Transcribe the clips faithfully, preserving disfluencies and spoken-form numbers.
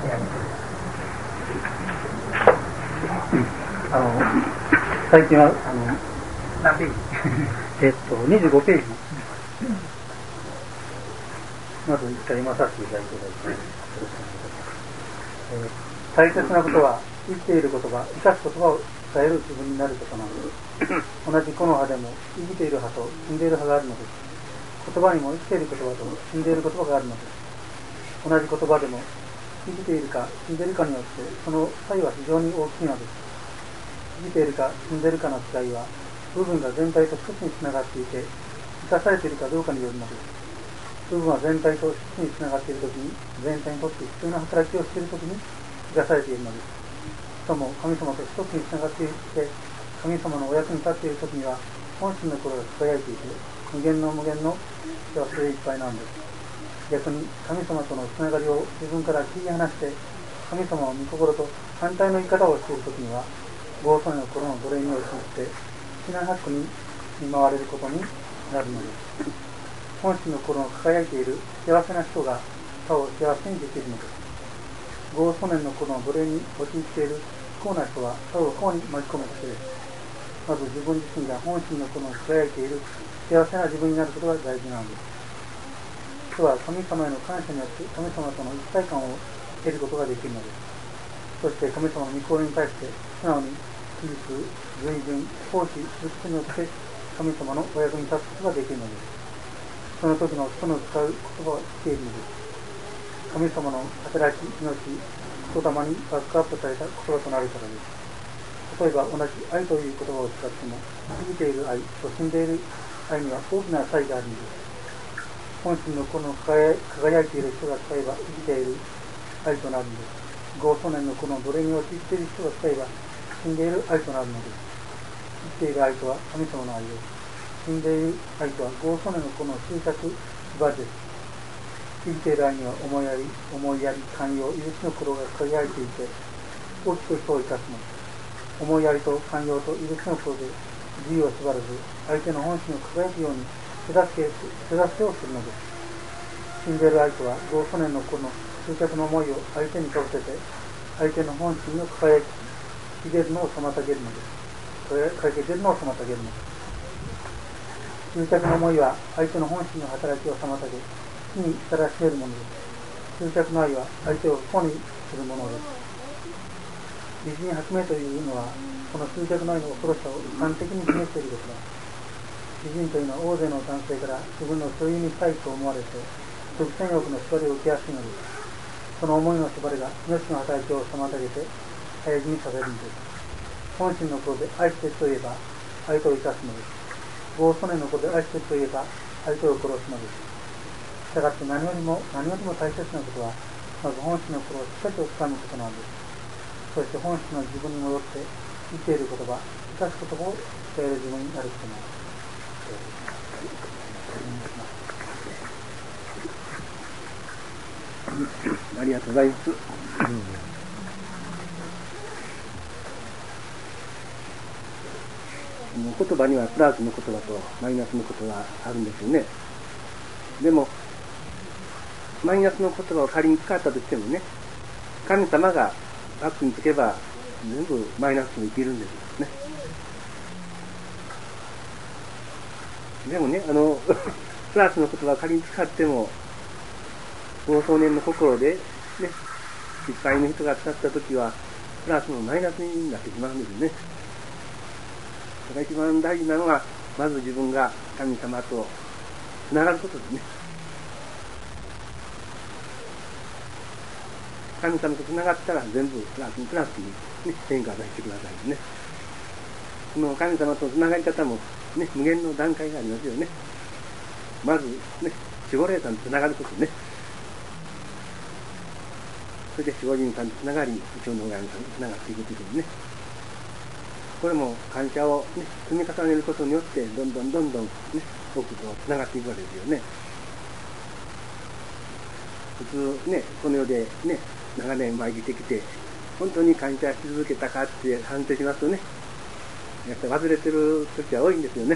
あの最近はあの何ページえっとにじゅうごページまず一回読まさせていただいていただきます。えー、大切なことは生きている言葉、生かす言葉を伝える自分になることなのです。同じ木の葉でも生きている葉と死んでいる葉があるのです。言葉にも生きている言葉と死んでいる言葉があるのです。同じ言葉でも生きているか死んでいるかによってその差異は非常に大きいのです。生きているか死んでいるかの違いは部分が全体と一つにつながっていて生かされているかどうかによるのです。部分は全体と一つにつながっているときに全体にとって必要な働きをしているときに生かされているのです。しかも神様と一つにつながっていて神様のお役に立っているときには本心の心が輝いていて無限の無限の幸せでいっぱいなんです。逆に神様とのつながりを自分から切り離して神様を御心と反対の言い方をしているときには暴走の心の奴隷に陥って避難発に見舞われることになるのです。本心の心の輝いている幸せな人が他を幸せにできるのです。業祖年の頃の奴隷に陥っている不幸な人は他を不幸に巻き込むだけです。まず自分自身が本心の心の輝いている幸せな自分になることが大事なんです。人は神様への感謝によって神様との一体感を得ることができるのです。そして神様の御心に対して素直に規律、随順、奉仕することによって神様のお役に立つことができるのです。その時の人の使う言葉を聞いているのです。神様の働き、命、言霊にバックアップされた言葉となるからです。例えば同じ愛という言葉を使っても生きている愛と死んでいる愛には大きな差異があるのです。本心のこの輝いている人が使えば生きている愛となるのです。業祖年のこの奴隷に陥っている人が使えば死んでいる愛となるのです。生きている愛とは神様の愛です。死んでいる愛とは業祖年のこの執着縛りです。生きている愛には思いやり、思いやり、寛容、許しの心が輝いていて大きく人を生かすのです。思いやりと寛容と許しの心で自由を縛らず相手の本心を輝くように手助け、手助けをするのです。死んでいる愛とは業祖年のこの執着の思いを相手にかぶせて相手の本心の輝き消えるのを妨げるのです。輝け出るのを妨げるのです。執着の思いは相手の本心の働きを妨げ死に至らしめるものです。執着の愛は相手を不幸にするものです。美人薄命というのはこの執着の愛の恐ろしさを完璧に示していることだ。美人というのは大勢の男性から自分の所有にしたいと思われて独占欲の縛りを受けやすいのです。その思いの縛りが命の働きを妨げて早死にさせるのです。本心の心で愛しているといえば相手を生かすのです。業祖年のことで愛しているといえば相手を殺すのです。したがって何よりも何よりも大切なことはまず本心の心をしっかりと掴むことなんです。そして本心の自分に戻って生きている言葉、生かす言葉を伝える自分になることなんです。 ありがとうございます。うん言葉にはプラスの言葉とマイナスの言葉があるんですよね。でもマイナスの言葉を仮に使ったとしてもね、神様がバックにつけば全部マイナスに生きるんですね。でもね、あのプラスの言葉を仮に使ってもご少年の心でね、いっぱいの人が使ったときはプラスのマイナスになってしまうんですね。だから一番大事なのはまず自分が神様とつながることですね。神様とつながったら全部プラスにプラスに、ね、変化させてくださいね。その神様とつながり方も、ね、無限の段階がありますよね。まずね、守護霊さんとつながることね。それで守護人さんとつながり、宇宙の親御さんとつながっていくということね。これも感謝を、ね、積み重ねることによってどんどんどんどん、ね、僕とつながっていくわけですよね。普通ね、この世でね、長年生きてきて本当に感謝し続けたかって判定しますとね、やっぱり忘れてる時は多いんですよね。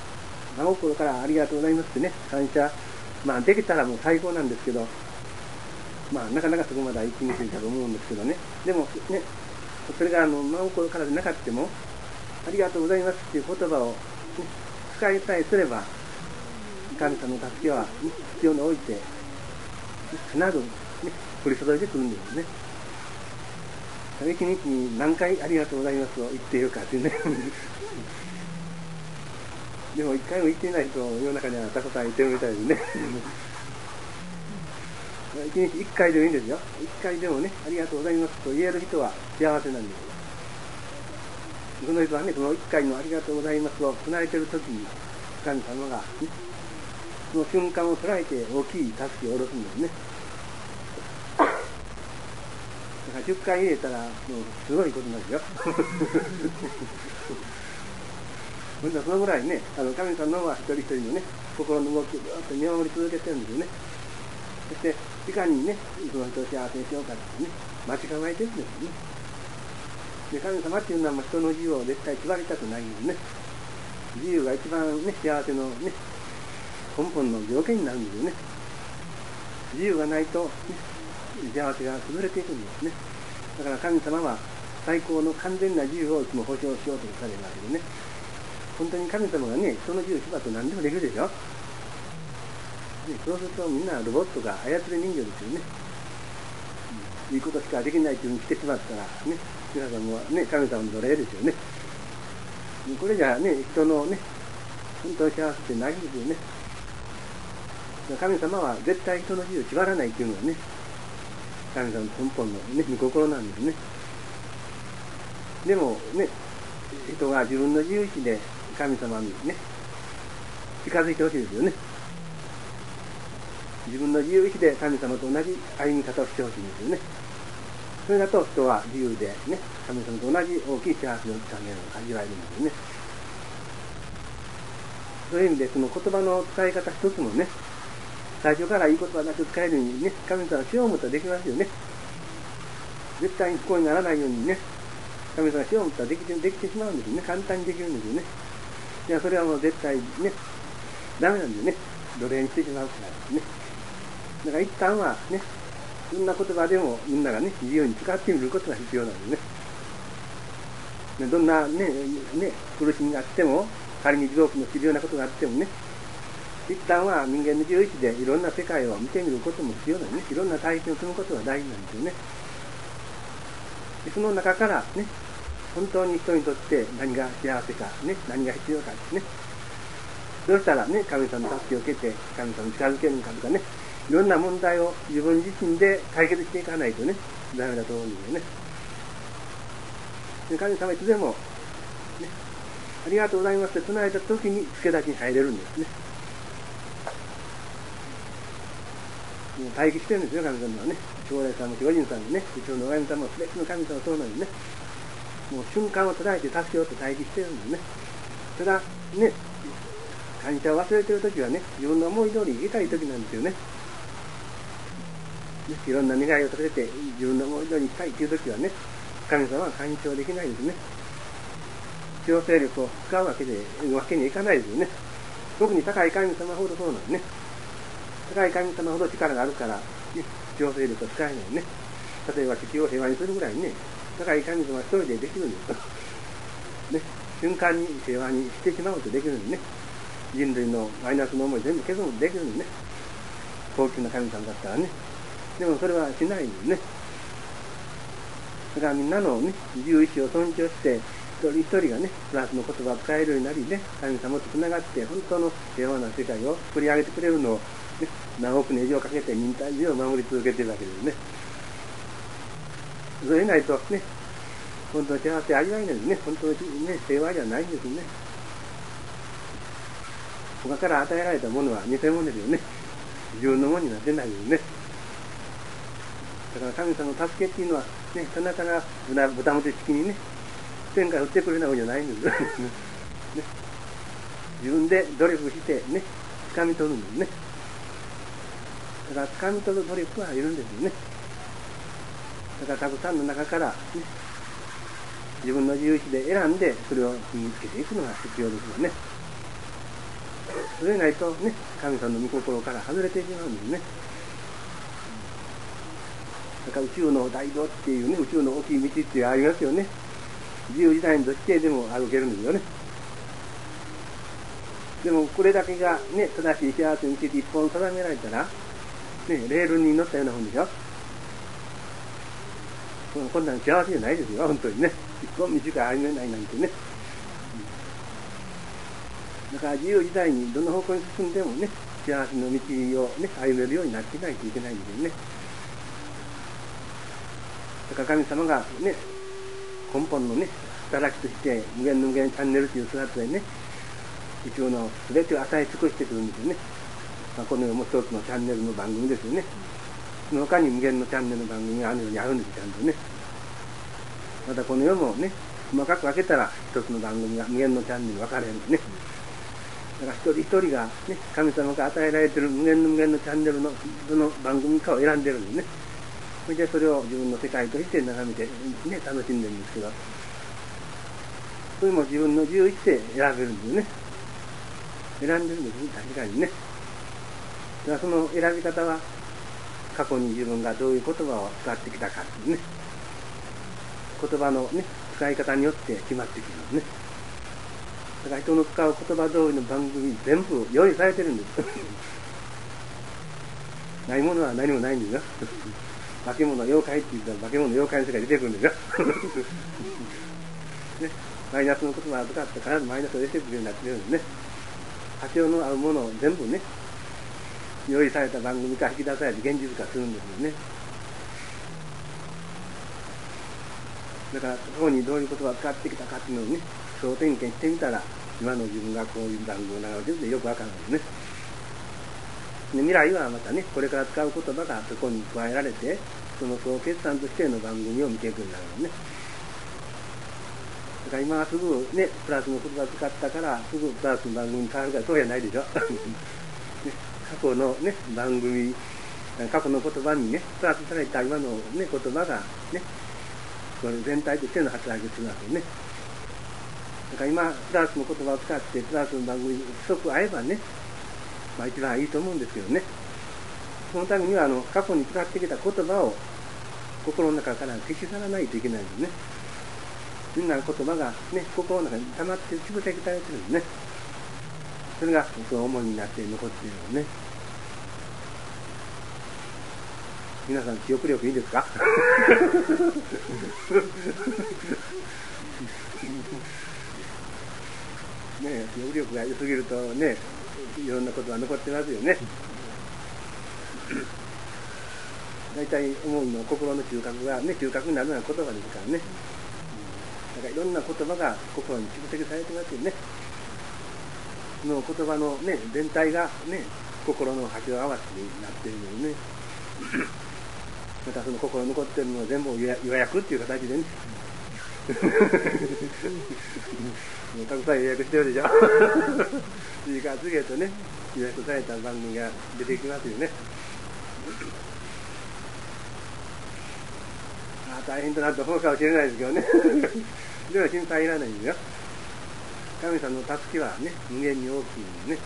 真心からありがとうございますってね、感謝、まあできたらもう最高なんですけど、 まあなかなかそこまでは行きにくいかと思うんですけどね。でもね、それがあの真心からでなかっても、ありがとうございますっていう言葉を、ね、使いさえすれば、神様の助けは、ね、必要に応じて、必ず、ね、降り注いでくるんですね。一日に何回ありがとうございますを言っているかっていうね。でも一回も言っていない人、世の中にはたくさんいてるみたいですね。一日一回でもいいんですよ。一回でもね、ありがとうございますと言える人は幸せなんです。その人はね、その一回のありがとうございますを唱えているときに、神様が、ね、その瞬間を捉えて大きい助けを下ろすんですね。だからじゅっかい入れたら、もうすごいことなんですよ。そのぐらいね、あの神様は一人一人のね、心の動きをずっと見守り続けてるんですよね。そして、いかにね、その人を幸せにしようかってね、待ち構えてるんですよね。で、神様っていうのは人の自由を絶対縛りたくないんですね。自由が一番ね、幸せのね、根本の条件になるんですよね。自由がないと、ね、幸せが崩れていくんですね。だから神様は最高の完全な自由をいつも保障しようとされるわけでね。本当に神様がね、人の自由を縛って何でもできるでしょ。ね、そうするとみんなロボットが操る人形ですよね。うん、いいことしかできないというふうにしてしまったら、ね、皆さんもね、神様の奴隷ですよね。これじゃね、人のね、本当に幸せってないんですよね。神様は絶対人の自由を縛らないというのがね、神様の根本のね、御心なんですね。でもね、人が自分の自由意志で神様にね、近づいてほしいですよね。自分の自由意志で神様と同じ歩み方をしてほしいんですよね。それだと人は自由でね、神様と同じ大きい幸せのためを味わえるんですよね。そういう意味で、その言葉の使い方一つもね、最初からいい言葉なく使えるようにね、神様はしよう思ったらできますよね。絶対に不幸にならないようにね、神様はしよう思ったらできて、できてしまうんですよね。簡単にできるんですよね。いや、それはもう絶対ね、ダメなんですよね。奴隷にしてしまうからですね。だから一旦はね、どんな言葉でもみんながね、自由に使ってみることが必要なんですね。どんなね、ね、苦しみがあっても、仮に地獄の知るようなことがあってもね、一旦は人間の自由意志でいろんな世界を見てみることも必要なんですね。いろんな体験を積むことが大事なんですよね。でその中からね、本当に人にとって何が幸せか、ね、何が必要かですね。どうしたらね、神様の助けを受けて神様に近づけるのかとかね、いろんな問題を自分自身で解決していかないとね、ダメだと思うんですよね。で神様いつでも、ね、ありがとうございますって唱えた時に助立ちに入れるんですね。待機してるんですよ、神様はね。将来さんも巨人さんもね、一応の親神様もすべての神様はそうなんですね。もう瞬間を捉えて助けようと待機してるんですね。ただね、感謝を忘れてるときはね、自分の思い通りにいたいときなんですよね。いろんな願いを立てて自分の思い通りにしたいというときはね、神様は干渉できないですね。強制力を使うわけでわけにはいかないですよね。特に高い神様ほどそうなんですね。高い神様ほど力があるから、ね、強制力を使えないね。例えば地球を平和にするぐらいね、高い神様は一人でできるんですよ。ね、瞬間に平和にしてしまうとできるんですね。人類のマイナスの思い全部消すこともできるんですね。高級な神様だったらね。でもそれはしないんですね。だからみんなのね、自由意志を尊重して、一人一人がね、プラスの言葉を使えるようになりね、神様とつながって本当の平和な世界を作り上げてくれるのを、ね、何億年以上かけて忍耐強を守り続けているわけですね。それないとね、本当の幸せ味わえないんですね。本当の、ね、平和じゃないんですね。他から与えられたものは偽物ですよね。自分のものになってないですね。だから神様の助けっていうのは、ね、ただただ豚もて式にね、天から売ってくれるわけじゃないんです、ね。自分で努力してね、掴み取るんですね。だから掴み取る努力はいるんですよね。だからたくさんの中から、ね、自分の自由意志で選んでそれを身につけていくのが必要ですよね。それないとね、神様の御心から外れてしまうんですね。 だから宇宙の大道っていうね、宇宙の大きい道っていうありますよね。自由自在にどっちでも歩けるんですよね。でもこれだけがね、正しい幸せについて一本定められたら、ね、レールに乗ったようなもんでしょ。こんなの幸せじゃないですよ、本当にね。一本道が歩めないなんてね。だから自由自在にどの方向に進んでもね、幸せの道をね、歩めるようになっていないといけないんですよね。だから神様がね、根本のね、働きとして無限の無限チャンネルという姿でね、宇宙の全てを与え尽くしてくるんですよね。まあ、この世も一つのチャンネルの番組ですよね。その他に無限のチャンネルの番組があるようにあるんです、ちゃんとね。またこの世もね、細かく分けたら一つの番組が無限のチャンネルに分かれるんですね。だから一人一人がね、神様が与えられている無限の無限のチャンネルのどの番組かを選んでるんですね。それでそれを自分の世界として眺めて、ね、楽しんでるんですけど、それも自分の自由意志で選べるんですよね。選んでるんですね、確かにね。だからその選び方は、過去に自分がどういう言葉を使ってきたかっていうね、言葉のね、使い方によって決まってくるんですね。だから人の使う言葉通りの番組全部用意されてるんです。ないものは何もないんですよ。化け物妖怪って言ったら化け物妖怪の世界出てくるんですよ。ね、マイナスの言葉を使って必ずマイナスが出てくるようになってるんですね。波長の合うものを全部ね、用意された番組から引き出されて現実化するんですよね。だから過去にどういう言葉を使ってきたかっていうのをね、総点検してみたら、今の自分がこういう番組を流れてるってよくわかるんですね。で、未来はまたね、これから使う言葉がそこに加えられて、その総決算としての番組を見ていくようになるのね。だから今はすぐね、プラスの言葉を使ったから、すぐプラスの番組に変わるからそうじゃないでしょ。ね、過去のね、番組、過去の言葉にね、プラスされた今のね、言葉がね、それ全体としての働きをするわけね。だから今、プラスの言葉を使って、プラスの番組に不足合えばね、まあ一番いいと思うんですけどね。そのためには、あの、過去に使ってきた言葉を心の中から消し去らないといけないんですね。みんな言葉がね、心の中に溜まって蓄積されてるんですね。それが、その重荷になって残っているのね。皆さん、記憶力いいですか？ね、記憶力が良すぎるとね、いろんなことが残ってますよね。大体思いの心の中核がね、中核になるような言葉ですからね。だからいろんな言葉が心に蓄積されてますよね。その言葉のね、全体がね、心の波長合わせになっているのでね。またその心残っているのを全部予約っていう形でね。もうたくさん予約してるでしょ。次から次へとね、予約された番組が出てきますよね。ああ、大変となって思うかもしれないですけどね。でも心配いらないんですよ。神様の助けはね、無限に大きいんですね。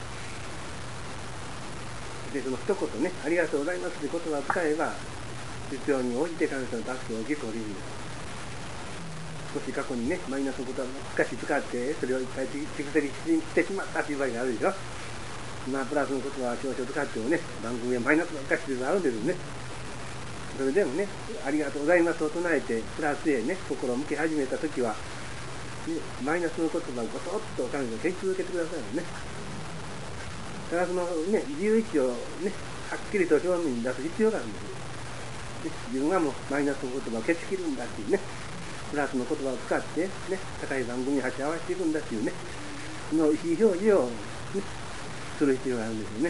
で、その一言ね、ありがとうございますという言葉を使えば、必要に応じて神様の助けを大きく降りるんです。少し過去にね、マイナスの言葉を少し使って、それをいっぱい蓄積してしまったという場合があるでしょ。今、プラスの言葉は少々使ってもね、番組はマイナスばっかりしてるのがあるんですよね。それでもね、ありがとうございますと唱えて、プラスへね、心を向け始めたときは、ね、マイナスの言葉をごそっと神様が消し続けてくださるのね。だからそのね、自由意志をね、はっきりと表面に出す必要があるんですよ。自分はもうマイナスの言葉を消し切るんだっていうね、プラスの言葉を使ってね、高い番組に鉢合わせていくんだっていうね、その意思表示を、ね、する必要があるんですよね。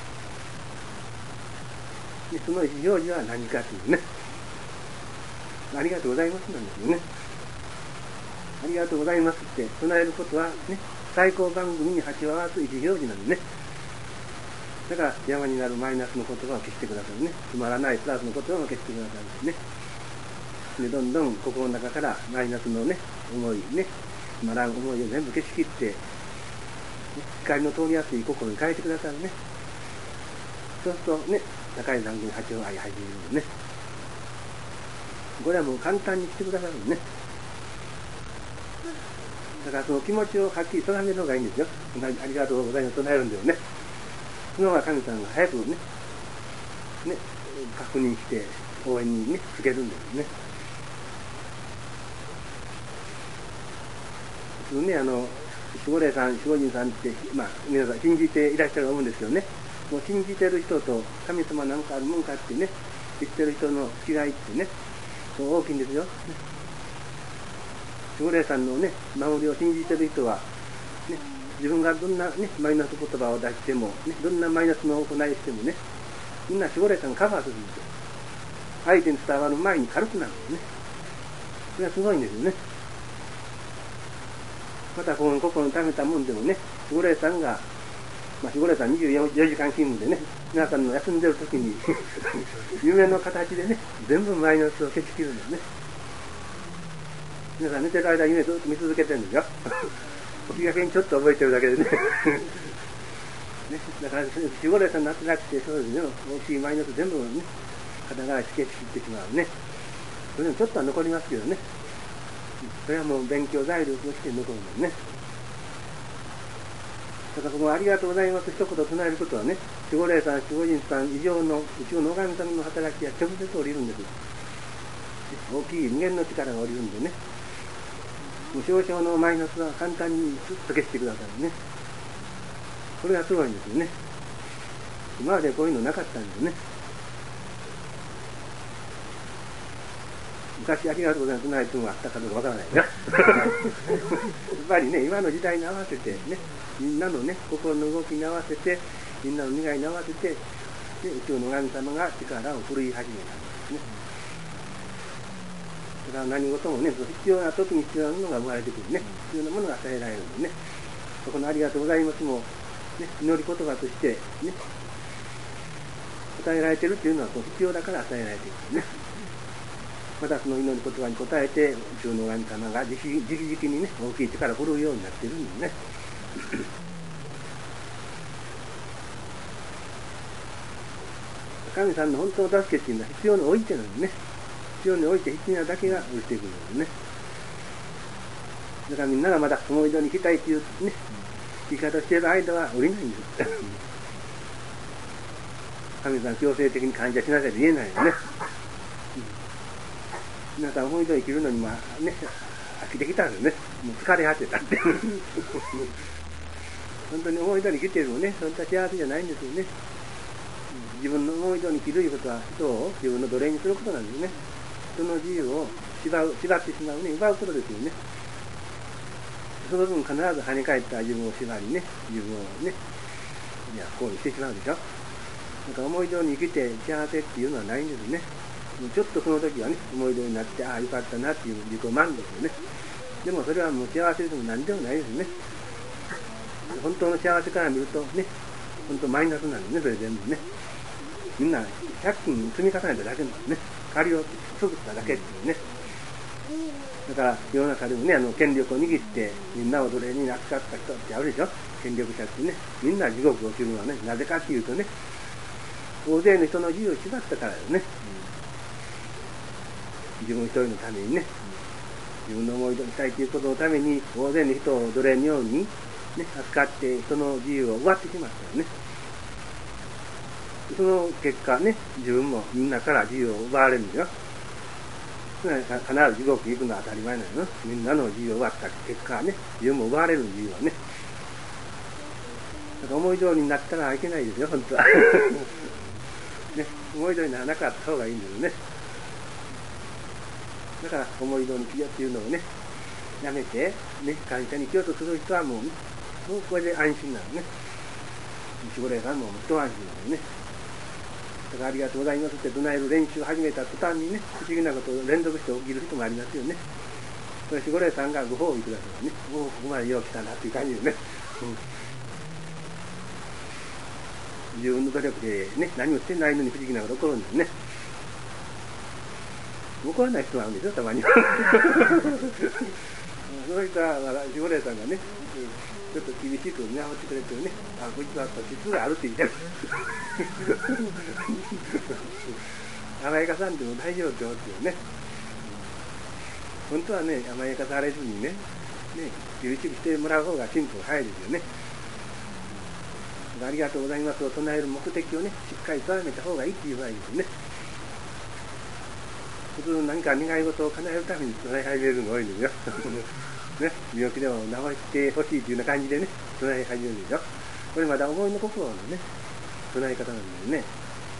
でその意思表示は何かというね、ありがとうございますなんですよね。ありがとうございますって唱えることはね、最高番組に鉢合わす意思表示なんですね。だから邪魔になるマイナスの言葉を消してくださるね。つまらないプラスの言葉を消してくださるんですね。でどんどん心の中からマイナスのね、思いね、つまらん思いを全部消し切って、ね、光の通りやすい心に変えてくださるね。そうするとね、高い番組に鉢を合い始めるのね。 これはもう簡単にしてくださるね。だからその気持ちをはっきり定めるのがいいんですよ。ありがとうございますと唱えるんだよね。その方が神さんが早くね、ね、確認して応援にね、つけるんですね。普通ね、あの、守護霊さん、守護人さんって、まあ、皆さん信じていらっしゃると思うんですけどね、もう信じてる人と神様なんかあるもんかってね、言ってる人の違いってね、そう大きいんですよ。守護霊さんのね、守りを信じてる人は、ね、自分がどんな、ね、マイナス言葉を出しても、ね、どんなマイナスの行いしてもね、みんな守護霊さんがカバーするんですよ。相手に伝わる前に軽くなるんですね。それはすごいんですよね。またこの心に溜めたもんでもね、守護霊さんが、まあ、守護霊さんにじゅうよじかん勤務でね、皆さんの休んでる時に夢の形でね、全部マイナスを消し切るんですね。皆さん寝てる間夢ずっと見続けてるんですよ。起きがけにちょっと覚えてるだけでね。ね、だから守護霊さんになってなくて、そうですね、大きいマイナス全部ね、片側消し切ってしまうね。それでもちょっとは残りますけどね。それはもう勉強材料として残るんですね。だからこのありがとうございます一言唱えることはね、守護霊さん、守護神さん以上の宇宙の神様の働きが直接降りるんです。大きい無限の力が降りるんでね、もう少々のマイナスは簡単にスッと消してくださいね。これがすごいんですよね。今までこういうのなかったんですね。昔ありがとうございますないというのがあったかどうかわからないな。やっぱりね、今の時代に合わせてね、みんなのね、心の動きに合わせて、みんなの願いに合わせて、ね、宇宙の神様が力を振るい始めたんですね。だから何事もね、必要な時に必要なものが生まれてくるね、必要なものが与えられるんでね、そこのありがとうございますも、ね、祈り言葉としてね、与えられているというのはその必要だから与えられているね。またその祈り言葉に応えて宇宙の神様が直々にね、大きい力を振るうようになっているんですね。神さんの本当の助けっていうのは必要においてなんですね。必要において必要なだけが降りてくるんですね。だからみんながまだ思い通りに来たいというね、言い方をしている間は降りないんです。神さん強制的に感謝しなさいと言えないよね。皆さん思い通り生きるのにまあね、飽きてきたんですね。もう疲れ果てたって。本当に思い通り生きてるのね、本当は幸せじゃないんですよね。自分の思い通りに生きるいうことは人を自分の奴隷にすることなんですね。人の自由を縛う、縛ってしまうね、奪うことですよね。その分必ず跳ね返った自分を縛りね、自分をね、いや、こうにしてしまうでしょ。なんか思い通りに生きて幸せっていうのはないんですね。ちょっとその時はね、思い通りになって、ああ、よかったなっていう自己満足ですよね。でもそれはもう幸せでも何でもないですね。本当の幸せから見るとね、本当マイナスなんですね、それ全部ね。みんな借金積み重ねただけなんですね。借りを作っただけっていうね。だから世の中でもね、あの権力を握ってみんなを奴隷に扱った人ってあるでしょ。権力者ってね、みんな地獄を知るのはね、なぜかっていうとね、大勢の人の自由を縛ったからですね。自分一人のためにね、自分の思い通りしたいということのために大勢の人を奴隷のように、ね、扱って人の自由を奪ってしまったよね。その結果ね、自分もみんなから自由を奪われるんですよ。必ず地獄に行くのは当たり前なのよ。みんなの自由を奪った結果ね、自分も奪われる自由はね。だから思い通りになったらいけないですよ、本当は。ね、思い通りにならなかった方がいいんですよね。だから思い通りに生きようっていうのをね、やめて、ね、感謝に生きようとする人はもう、ね、もうこれで安心なのね。守護霊さんも一安心なのね。だからありがとうございますって唱える練習を始めた途端にね、不思議なことを連続して起きる人もありますよね。これ守護霊さんがご褒美くださいね。もうここまでよう来たなっていう感じですね。うん、自分の努力でね、何もしてないのに不思議なこと起こるんですね。怒らない人なんですよ、たまに。その人は守護霊さんがね、ちょっと厳しく見守ってくれてるね、あ、こいつは実があるって言ってる。甘やかさんでも大丈夫って思ってるね。 本当はね、甘やかされずにね、ね、優しくしてもらう方が進歩早いですよね。ありがとうございますを唱える目的をね、しっかり定めた方がいいっていう場合ですね。普通何か願い事を叶えるために唱え始めるのが多いんですよ。ね、病気でも治してほしいというような感じでね、唱え始めるんですよ。これまだ思いの心のね、唱え方なんですね。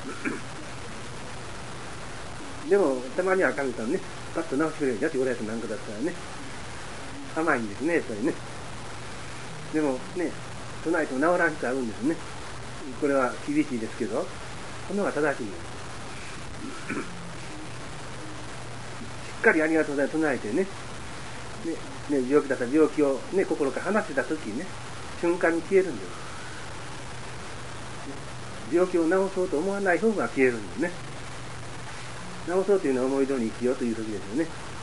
でも、たまには神様ね、パッと治してくれるやつ、おらやつなんかだったらね、甘いんですね、やっぱりね。でもね、唱えても治らん人あるんですね。これは厳しいですけど、この方が正しいんです。しっかりありがとうございます唱えてね、ね、ね、病気だったら病気を、ね、心から離せたときにね、瞬間に消えるんです。病気を治そうと思わない方が消えるんですね。治そうというのは思い通りに生きようという時ですよね。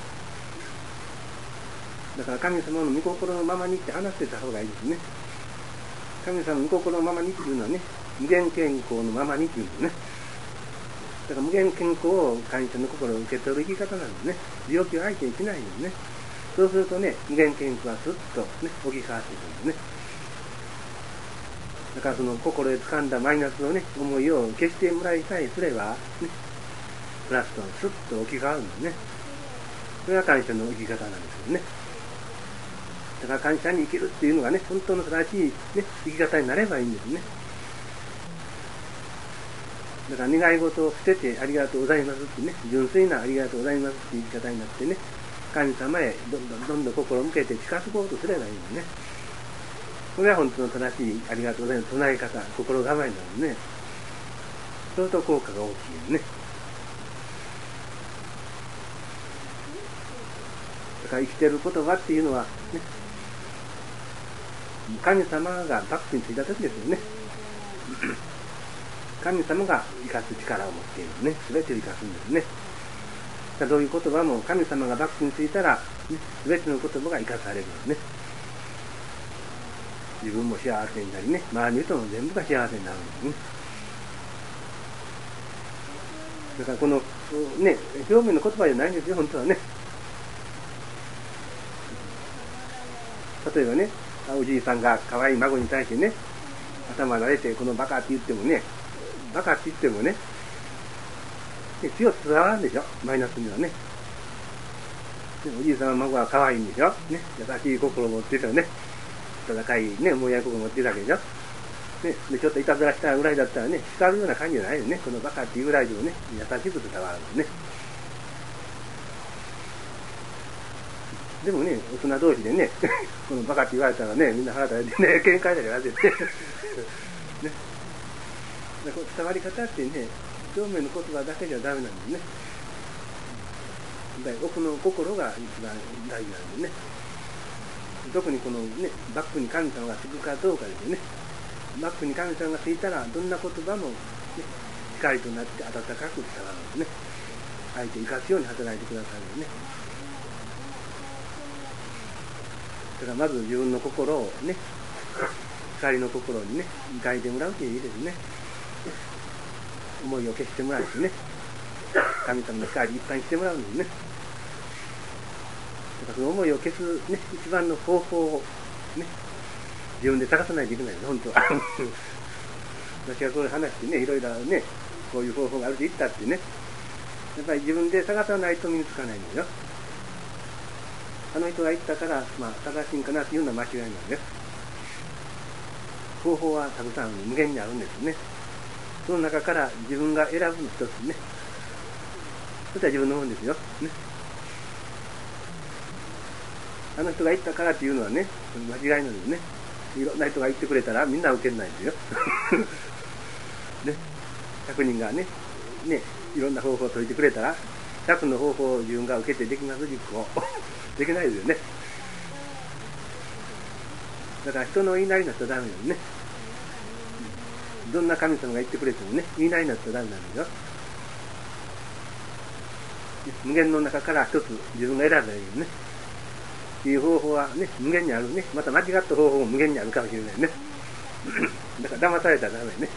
だから神様の御心のままにって話してた方がいいですね。神様の御心のままにっていうのはね、無限健康のままにっていうんですね。だから無限健康を神様の心を受け取る生き方なんですね。病気を相手にしないんですね。そうするとね、無限健康はすっとね、置き換わっていくんですね。だからその心で掴んだマイナスのね、思いを消してもらいさえすれば、ね、プラスとスッと置き換わるんですね。それが感謝の生き方なんですよね。だから感謝に生きるっていうのがね、本当の正しい、ね、生き方になればいいんですね。だから願い事を捨ててありがとうございますってね、純粋なありがとうございますっていう生き方になってね、神様へどんどんどんどん心を向けて近づこうとすればいいのね。これは本当の正しいありがとうございます唱え方、心構えなのでね。そうすると効果が大きいよね。だから生きてる言葉っていうのは、ね、神様がバックについた時ですよね。神様が生かす力を持っているのね。全てを生かすんですね。どういう言葉も神様がバックについたら、ね、全ての言葉が生かされるのね。自分も幸せになりね、周りの人も全部が幸せになるんですね。だからこのね、表面の言葉じゃないんですよ、本当はね。例えばね、おじいさんが可愛い孫に対してね、頭撫でてこのバカって言ってもね、バカって言ってもね、強く伝わるんでしょ、マイナスにはね。おじいさんの孫は可愛いんでしょ、ね、優しい心を持ってたよね。温かいね、思いやり心を持ってたわけでしょ。ね、でちょっといたずらしたぐらいだったらね、叱るような感じじゃないよね。このバカっていうぐらいでもね、優しく伝わるのね。でもね、大人同士でね、このバカって言われたらね、みんな腹立ててね、喧嘩だからってね。ね。伝わり方ってね、表面の言葉だけじゃダメなんですね。奥の心が一番大事なんでね。特にこのね、バックに神様がつくかどうかですよね。バックに神様がついたら、どんな言葉も、ね、光となって温かく伝わるんですね。相手を生かすように働いてくださるよね。だからまず自分の心をね、光の心にね、抱いてもらうという意味ですね。思いを消してもらってね、神様の光いっぱいにしてもらうんですね。だからその思いを消すね、一番の方法をね、自分で探さないといけないです、本当は。私がこういう話してね、いろいろね、こういう方法があると言ったってね、やっぱり自分で探さないと身につかないんですよ。あの人が言ったから、まあ、正しいんかなっていうのは間違いなんです。方法はたくさん無限にあるんですね。その中から自分が選ぶの一つね。そしたら自分のもんですよ。ね。あの人が言ったからっていうのはね、間違いなんですね。いろんな人が言ってくれたらみんな受けないですよ。ね。ひゃくにんがね、ね、いろんな方法を解いてくれたら、ひゃくの方法を自分が受けてできます実行。できないですよね。だから人の言いなりになったらダメなんですね。どんな神様が言ってくれてもね、言いなりになったらダメなんですよ。無限の中から一つ自分が選べばいいよね。いう方法はね、無限にあるね。また間違った方法も無限にあるかもしれないね。だから騙されたらダメね。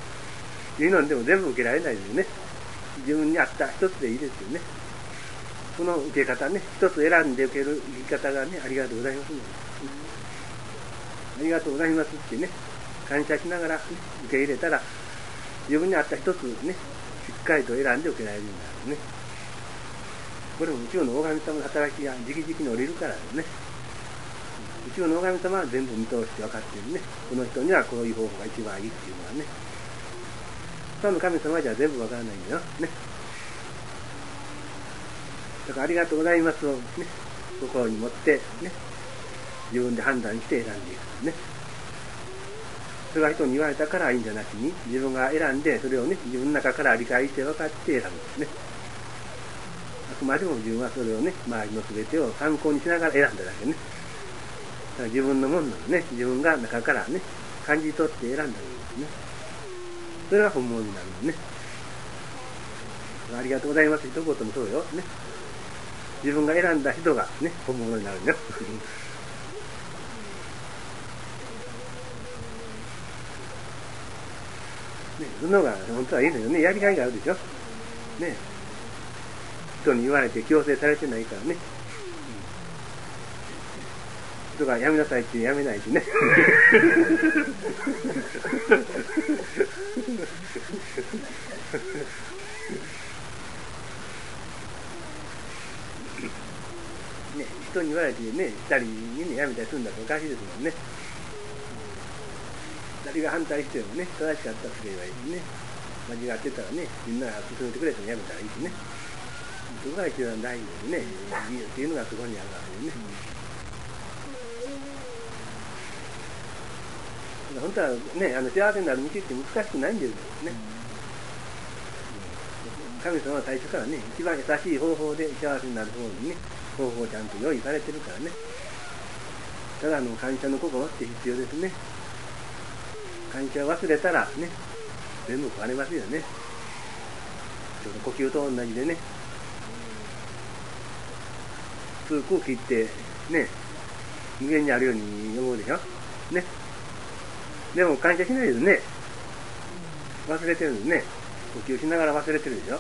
いうのでも全部受けられないですよね。自分に合った一つでいいですよね。 この受け方ね、一つ選んで受ける生き方がね、ありがとうございます、ね、ありがとうございますってね、感謝しながら、ね、受け入れたら、自分に合った一つね、しっかりと選んで受けられるんだね。これも宇宙の大神様の働きが直々に降りるからですね。宇宙の大神様は全部見通して分かっているね。この人にはこういう方法が一番いいっていうのはね。他の神様じゃ全部分からないんだよ。ね。だからありがとうございますをね、心に持ってね、自分で判断して選んでいくね。それが人に言われたからいいんじゃなしに、自分が選んで、それをね、自分の中から理解して分かって選ぶんですね。あくまでも自分はそれをね、周りの全てを参考にしながら選んだだけね。だから自分のものなのね、自分が中からね、感じ取って選んだんですね。それが本物になるのね。ありがとうございます。一言もそうよ。ね。自分が選んだ人がね、本物になるんだよ。ね、その方が本当はいいのよね。やりがいがあるでしょ。ね。人に言われて強制されてないからね。人がやめなさいってやめないしね。ね、人に言われてね、二人にね、やめたりするんだとおかしいですもんね。二人が反対してもね、正しかったらすればいいしね。間違ってたらね、みんなが進めてくれてもやめたらいいしね。そこが一番大事でね、いいっていうのがそこにあるわけでね。本当はね、あの幸せになる道って難しくないんですよね。神様は最初からね、一番優しい方法で幸せになる方にね、方法をちゃんと用意されてるからね。ただの感謝の心って必要ですね。感謝を忘れたらね、全部壊れますよね。ちょうど呼吸と同じでね、普通空気ってね、無限にあるように思うでしょね。でも感謝しないですね。忘れてるんですね。呼吸しながら忘れてるでしょ。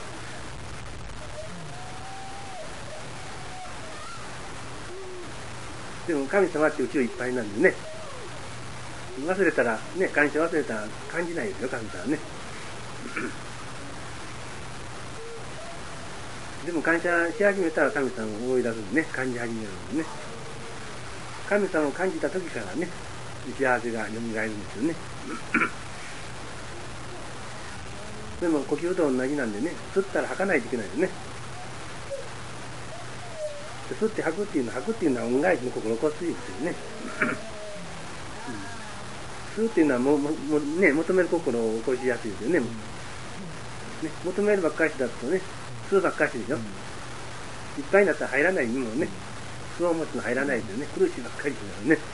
でも神様って宇宙いっぱいなんでね、忘れたらね、感謝忘れたら感じないですよ、神様はね。でも感謝し始めたら神様を思い出すんでね、感じ始めるんでね。神様を感じた時からね、幸せが蘇るんですよね。でも呼吸と同じなんでね、吸ったら吐かないといけないよね。吸って吐くっていうのは、吐くっていうのは恩返しの心こついですよね。吸うっていうのはももも、ね、求める心を起こしやすいですよね。ね、求めるばっかりだとね、吸うばっかりでしょ。いっぱいになったら入らないにもね、吸おう持つの入らないですよね。苦しいばっかりですよね。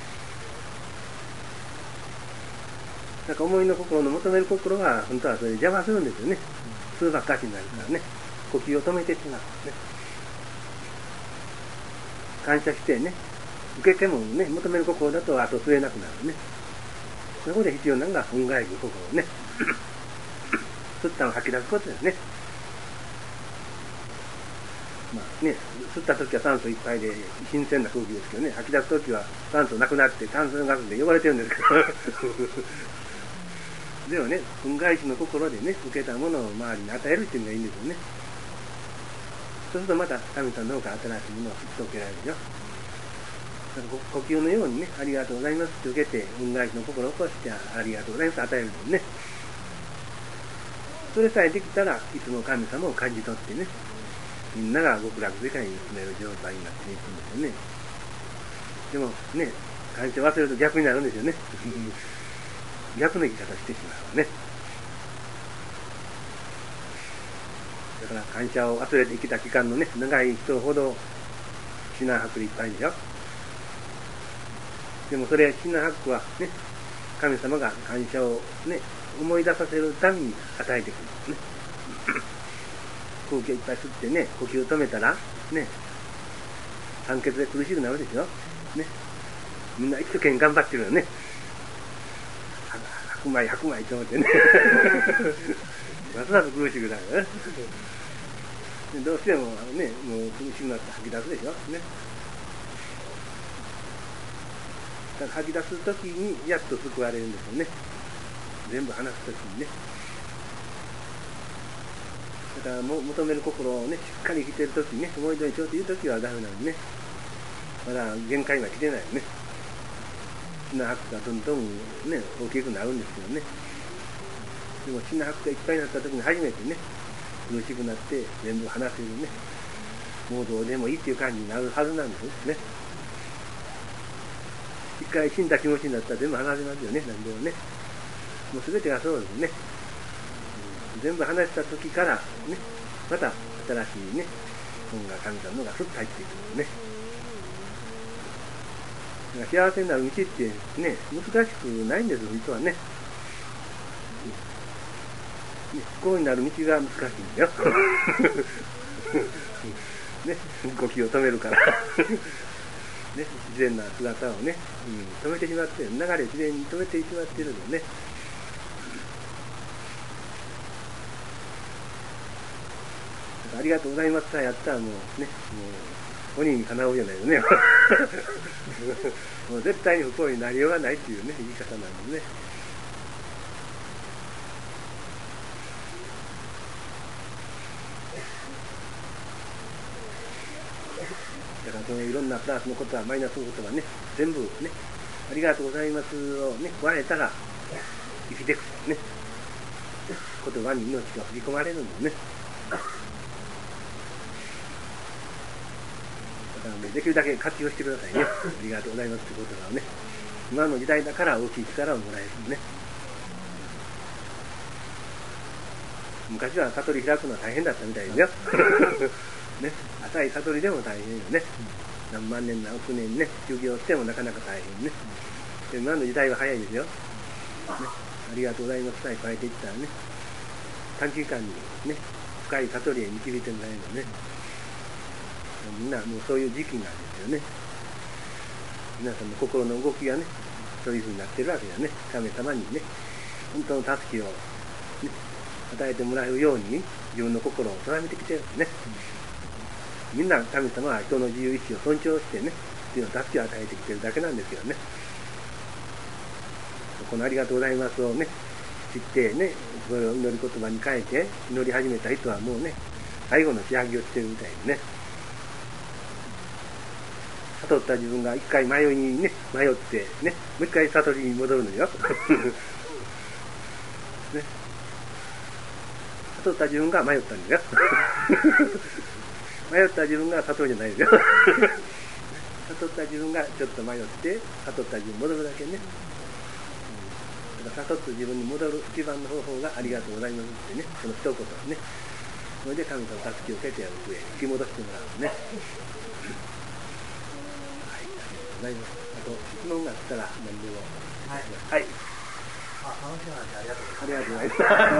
なんか思いの心の求める心が本当はそれ邪魔するんですよね。吸うばっかりになるからね。呼吸を止めてしまうんですね。感謝してね、受けてもね、求める心だとあと吸えなくなるね。そこで必要なのが恩返しの心をね、吸ったのを吐き出すことですね。まあね、吸った時は酸素いっぱいで新鮮な空気ですけどね、吐き出す時は酸素なくなって炭素ガスで汚れてるんですけどでもね、恩返しの心でね、受けたものを周りに与えるっていうのがいいんですよね。そうするとまた神様の方から新しいものを受けられるよ。呼吸のようにね、ありがとうございますって受けて、恩返しの心を起こして、ありがとうございますと与えるんですね。それさえできたら、いつも神様を感じ取ってね、みんなが極楽世界に住める状態になっていくんですよね。でもね、感謝忘れると逆になるんですよね。逆の生き方してしまうね。だから感謝を忘れて生きた期間のね、長い人ほど死な白でいっぱいでしょ。でもそれ、死な白はね、神様が感謝をね、思い出させるために与えてくるんですね。空気をいっぱい吸ってね、呼吸を止めたら、ね、酸欠で苦しくなるでしょ。ね。みんな一生懸命頑張ってるよね。白米、白米と思ってね。ますます苦しくなるよね。 どうしてもあのね、もう苦しくなって吐き出すでしょ。ね。だから吐き出すときにやっと救われるんですよね。全部話すときにね。だからも求める心をね、しっかり生きてるときにね、思い通りしようというときはダメなのにね。まだ限界は来てないよね。血の吐くがどんどんね、大きくなるんですけどね。でも血の吐くがいっぱいになったときに初めてね、苦しくなって全部話せるね、もうどうでもいいっていう感じになるはずなんですね。一回死んだ気持ちになったら全部話せますよね、何でもね。もう全てがそうですね。全部話した時からね、また新しいね、本が神様のがふっと入っていくんですね。幸せになる道ってね、難しくないんです、実はね。不幸になる道が難しいんだよ。ね、呼吸を止めるから。ね、自然な姿をね、うん、止めてしまってる、流れ自然に止めてしまっているのね。ありがとうございますさやったらもうね、もう鬼にかなうじゃないよね。もう絶対に不幸になりようがないっていうね、言い方なんですね。だからそのいろんなプラスのことはマイナスのことはね、全部ね、ありがとうございますをね、加えたら生きていくね。言葉に命が振り込まれるんですね。だからね、できるだけ活用してくださいね。ありがとうございますって言葉をね。今の時代だから大きい力をもらえるね。昔は悟り開くのは大変だったみたいですよ。ね、浅い悟りでも大変よね。何万年何億年ね、修行してもなかなか大変ね。で今の時代は早いですよ。ね、ありがとうございますさえ加えていったらね、短期間にね、深い悟りへ導いてもらえるのね。みんなもうそういう時期なんですよね。皆さんの心の動きがね、そういうふうになってるわけだね。神様にね、本当の助けを、ね、与えてもらうように自分の心を定めてきてるんですね。みんな神様は人の自由意志を尊重してね、っていうのを助けを与えてきてるだけなんですよね。このありがとうございますをね、知ってね、それを祈り言葉に変えて祈り始めた人はもうね、最後の仕上げをしてるみたいでね。悟った自分が一回迷いにね、迷ってね、もう一回悟りに戻るのよ。ね、悟った自分が迷ったんだよ。迷った自分が悟りじゃないですよ。悟った自分がちょっと迷って悟った自分に戻るだけね。だから悟った自分に戻る一番の方法がありがとうございますってね、その一言ね。それで神様の助けを受けてやる上へ引き戻してもらうね。はい、ありがとうございます。あと質問があったら何でも。はい。はい。 あ、楽しい話ありがとうございます。ありがとうございます。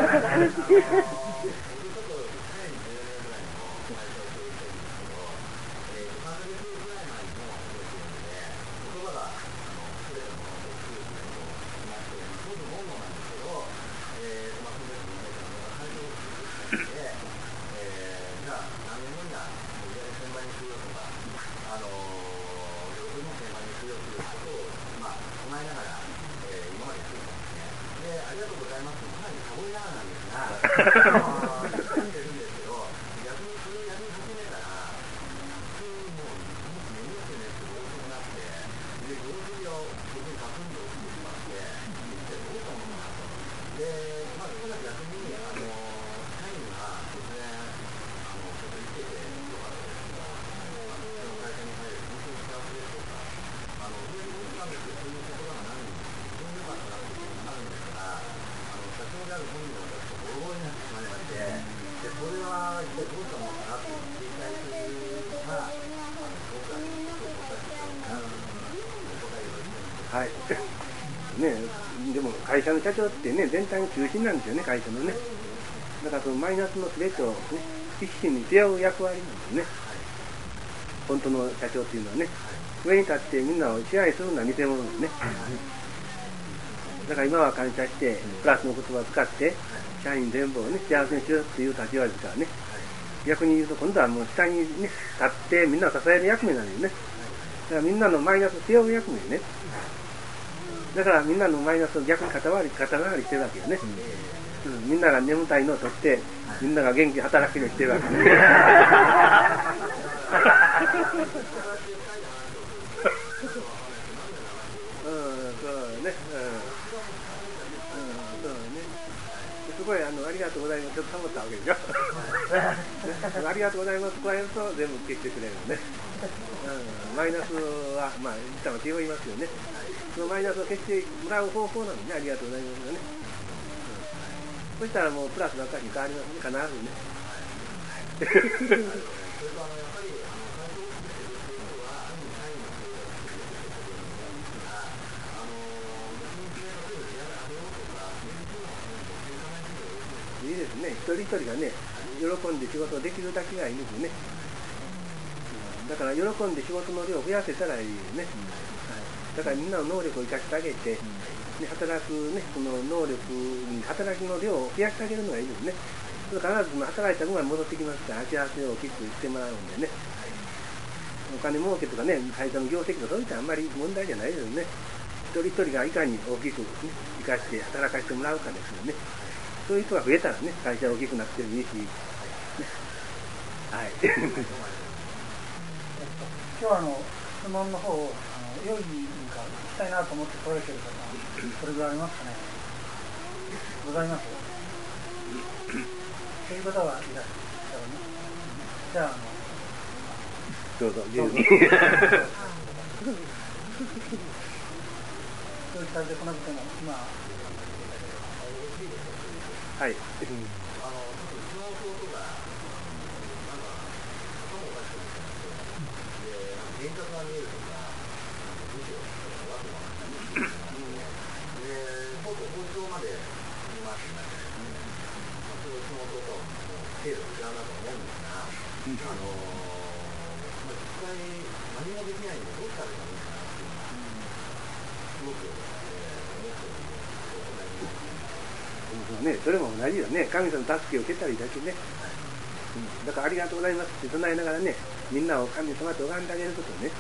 はい。ね、でも会社の社長ってね、全体の中心なんですよね、会社のね。だからそのマイナスの全てをね、必死に背負う役割なんですね。本当の社長っていうのはね、上に立ってみんなを支配するのは偽物ですね。だから今は感謝して、プラスの言葉を使って、社員全部をね、幸せにしようっていう立場ですからね。 逆に言うと今度はもう下に、ね、立ってみんなを支える役目なんですね。だからみんなのマイナスを背負う役目ね。だからみんなのマイナスを逆に肩代わり肩代わりしてるわけよね、うん、みんなが眠たいのを取ってみんなが元気に働きのしてるわけねすごいあのありがとうございますちょっと保ったわけでしょありがとうございます加えると全部消してくれるのね、うん、マイナスはまあ実は背負いますよね。そのマイナスを消してもらう方法なので、ね、ありがとうございますよね、うん、そしたらもうプラスばっかりに変わりますね、必ずねいいですね、一人一人がね、喜んで仕事をできるだけがいいんですよね、うん、だから喜んで仕事の量を増やせたらいいよね、うん、はい、だからみんなの能力を生かしてあげて、ね、働くね、その能力に働きの量を増やしてあげるのがいいですね。それ必ずその働いた分が戻ってきますから、足合わせを大きくしてもらうんでね、お金儲けとかね、会社の業績とかそういったあんまり問題じゃないですよね。一人一人がいかに大きく、ね、生かして働かせてもらうかですよね。そういう人が増えたらね、会社が大きくなってもいいし、ね、はい。 今日はあの質問の方をあの良いか聞きたいなと思って来られている方、それぐらいありますかね。ございます。そういう方はいらっしゃるね。じゃああのどうぞ自由に。 そういったでこなくても今。 はい。うん、 あのちょっとうちの弟がなんか頭おかしくなっちゃってで、なんか幻覚が見えるとか、むしろわけわかんないで、とうとう法律まで見回してなっちゃって、まあ、それうちの弟はもう程度違うなと思うんですが、うん、あのまあ、実際何もできないんでどうしたらいいかなっていうのがすごく、えー、思ってるんで。 ね、それも同じよね。神様の助けを受けたりだけね、うん、だからありがとうございますって唱えながらね、みんなを神様と拝んであげることね、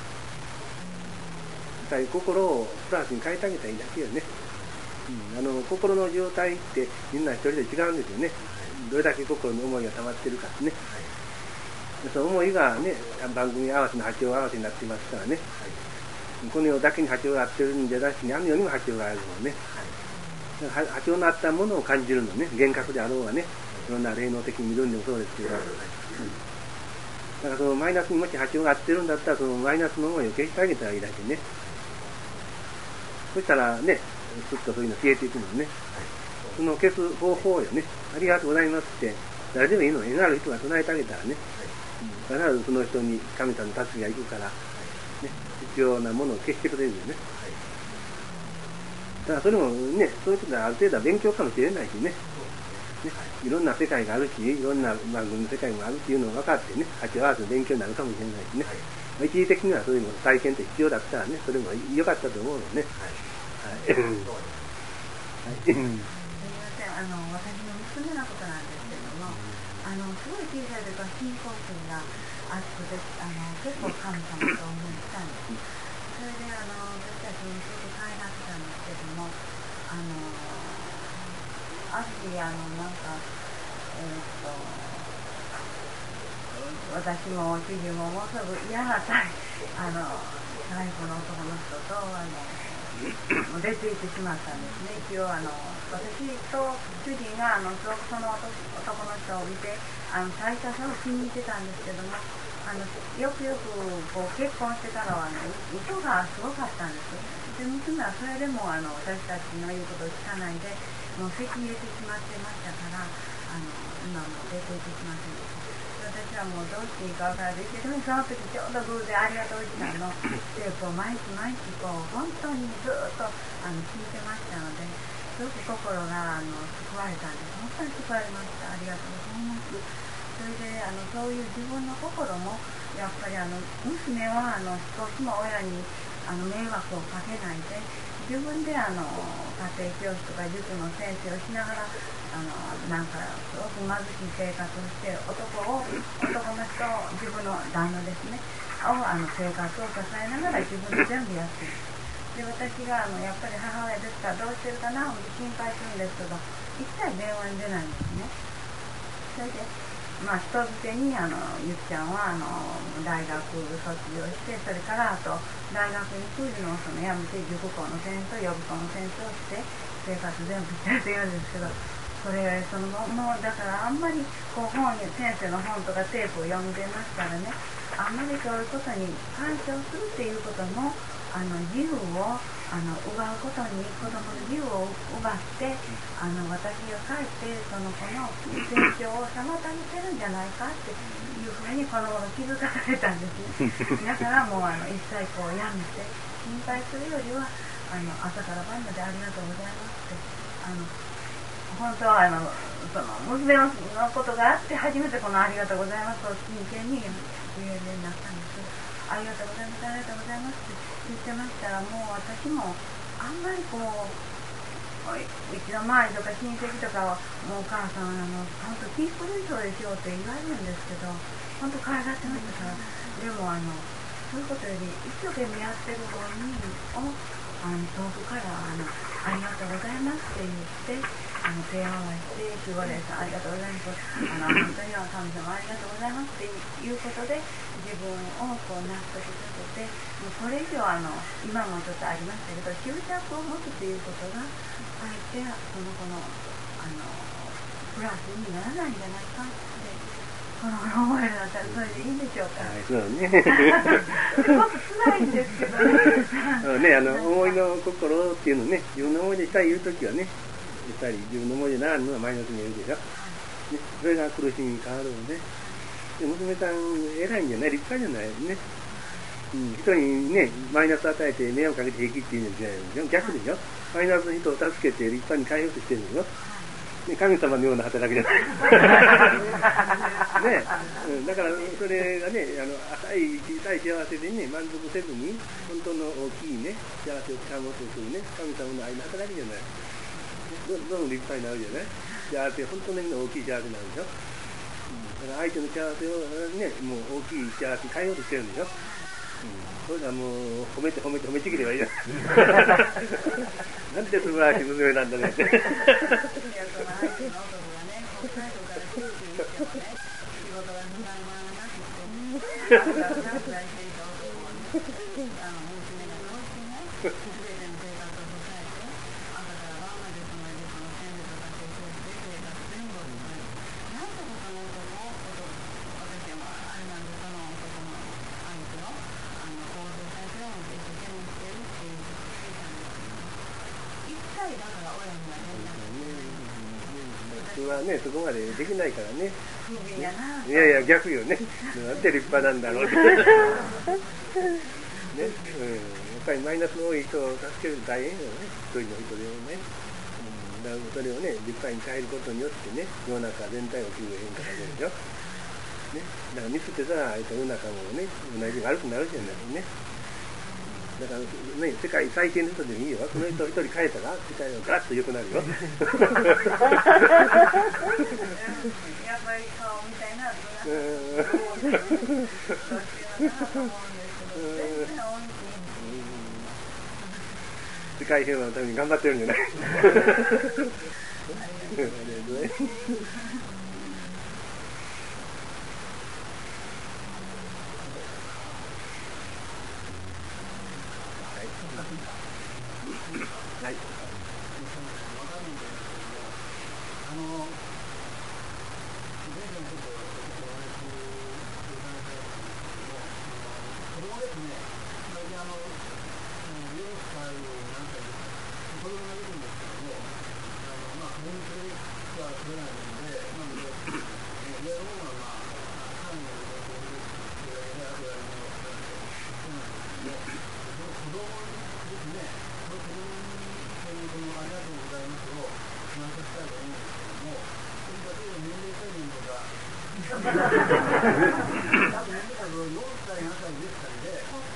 やっぱり心をプラスに変えてあげたらいいだけよね、うん、あの心の状態ってみんな一人で違うんですよね。どれだけ心の思いが溜まってるかね、その思いがね、番組合わせの波長合わせになっていますからね、この世だけに波長が合ってるんじゃなしに、あの世にも波長があるのね、波長のあったものを感じるのね、幻覚であろうがね、いろんな霊能的に見るんでもそうですけど、うん、だからそのマイナスにもし波長が合ってるんだったら、そのマイナスの思いを消してあげたらいいだけね。そしたらね、すっとそういうの消えていくのね。その消す方法よね。ありがとうございますって、誰でもいいのに、なる人が唱えてあげたらね、うん、必ずその人に神様の助けがいくから、ね、必要なものを消してくれるよね。だからそれもね、そういうことはある程度は勉強かもしれないしね、ね、いろんな世界があるし、いろんな番組の世界もあるっていうのを分かってね、波長合わせの勉強になるかもしれないしね、はい、一時的にはそういうの体験って必要だったらね、それも良かったと思うのね。はい。はい。すみません、 あの私の娘のことなんですけども、あのすごい小さい時から信仰心が熱くて、あの結構神様と思ったんです。それであの私たちもちょっと帰らせたんですけども、あのある日あのなんかえー、っと私も主人もものすごく嫌なタイあのタイプの男の人とあの出て行ってしまったんですね。一応あの私と主人があのすごくその男の人を見てあの最初はその気に入ってたんですけども、あのよくよくこう結婚してからは、ね、嘘がすごかったんです。で娘はそれでもあの私たちの言うことを聞かないでもう籍入れてしまってましたから、あの今も出ていってしまっています。私はもうどうしていいか分からないけど、その時ちょうど偶然ありがとうおじさんのテープを毎日毎日こう本当にずっとあの聞いてましたので、すごく心があの救われたんです。本当に救われました。ありがとうございます。それであのそういう自分の心もやっぱりあの娘はあの少しも親にあの迷惑をかけないで自分であの家庭教師とか塾の先生をしながらあのなんかすごく貧しい生活をして男を男の人を自分の旦那ですねをあの生活を支えながら自分で全部やっている。で私があのやっぱり母親ですからどうしてるかなって心配するんですけど一切電話に出ないんですね。それでまあ人づてにあのゆきちゃんはあの大学卒業してそれからあと大学に来るのをそのやめて塾校の先生予備校の先生をして生活全部してるって言うんですけどそれそのもうだからあんまりこう本に先生の本とかテープを読んでますからねあんまりそういうことに干渉するっていうこともあの自由をあの奪うことに子供の自由を奪ってあの私が帰ってその子の成長を妨げてるんじゃないかっていうふうにこの頃気づかされたんですね。だからもうあの一切こうやめて心配するよりはあの朝から晩までありがとうございますってあの本当はあのその娘のことがあって初めてこのありがとうございますを真剣に言えるようになったんです。ありがとうございますありがとうございますって言ってましたらもう私もあんまりこううちの周りとか親戚とかはもうお母さんあの本当気狂いそうでしょうって言われるんですけど本当可愛がってましたからでもあのそういうことより一生懸命やってる本人をあの遠くからあのありがとうございますって言ってあの手を合わせて守護霊さんありがとうございますあの本当には神様ありがとうございますっていうことで自分をこう納得させてもうこれ以上あの今もちょっとありましたけど執着を持つっていうことがあえてその子のあのプラスにならないんじゃないかってこの思えるだったらそれでいいんでしょうか。 そうね。 すごく辛いんですけどね。 ね、あの思いの心っていうのね、自分の思いでしたい言うときはね、やっぱり自分の思いでならんのはマイナスに言うでしょ。ね、それが苦しみに変わるので、で娘さん偉いんじゃない、立派じゃないね。うん、人にね、マイナス与えて迷惑かけて平気っていうんじゃないでしょ。逆でしょ。マイナスの人を助けて立派に変えようとしてるんでしょ。ね、神様のような働きじゃない。ね、うん、だからそれがね、あの浅い小さい幸せでね、満足せずに、本当の大きいね、幸せをつかもうとするね、神様の愛の働きじゃない。どんどん立派になるじゃない。幸せ、本当の意味の大きい幸せになるでしょ。うん、だから相手の幸せをね、もう大きい幸せに変えようとしてるんでしょ。うん、それはもう褒めて褒めて褒めちぎればいいじゃない。なんて素晴らしい娘なんだねって。普通はね、そこまでできないからね。いやいや、逆よね。なんて立派なんだろうって。ね、うん、やっぱりマイナスの多い人を助けると大変よね。一人の人でもね。うん、だからそれをね、立派に変えることによってね、世の中全体を気分変化させるでしょ。ね、だから見捨てたら、世の中もね、同じ悪くなるじゃないね。だからね、世界最低の人でもいいよ。その人一人変えたら、世界はガラッと良くなるよ。やっぱり顔みたいな、どうしようかなと思うんですけど、全然多いし。 世界平和のために頑張ってるんじゃない。はい。 あの、前回のことをお話ししていただいたんですけども、子供ですね、最近あの、よんさい何歳ですか、子供がいるんですけども、あの、まあ、子供には取れないので、なので、上の方はまあ、単位のことを言うと、あとやりのそうなんですけども、その子供ですね、その子供にこのありがとうございますを満足したいと思うんですけども、例えば年齢制限とか、あと年齢制限よんさい、ななさい、じゅっさいで、